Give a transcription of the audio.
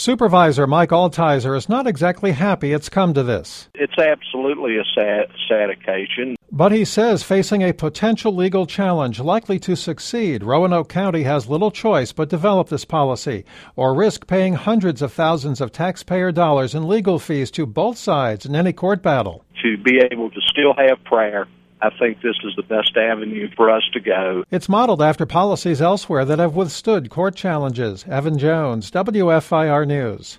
Supervisor Mike Altizer is not exactly happy it's come to this. It's absolutely a sad occasion. But he says facing a potential legal challenge likely to succeed, Roanoke County has little choice but develop this policy or risk paying hundreds of thousands of taxpayer dollars in legal fees to both sides in any court battle. To be able to still have prayer, I think this is the best avenue for us to go. It's modeled after policies elsewhere that have withstood court challenges. Evan Jones, WFIR News.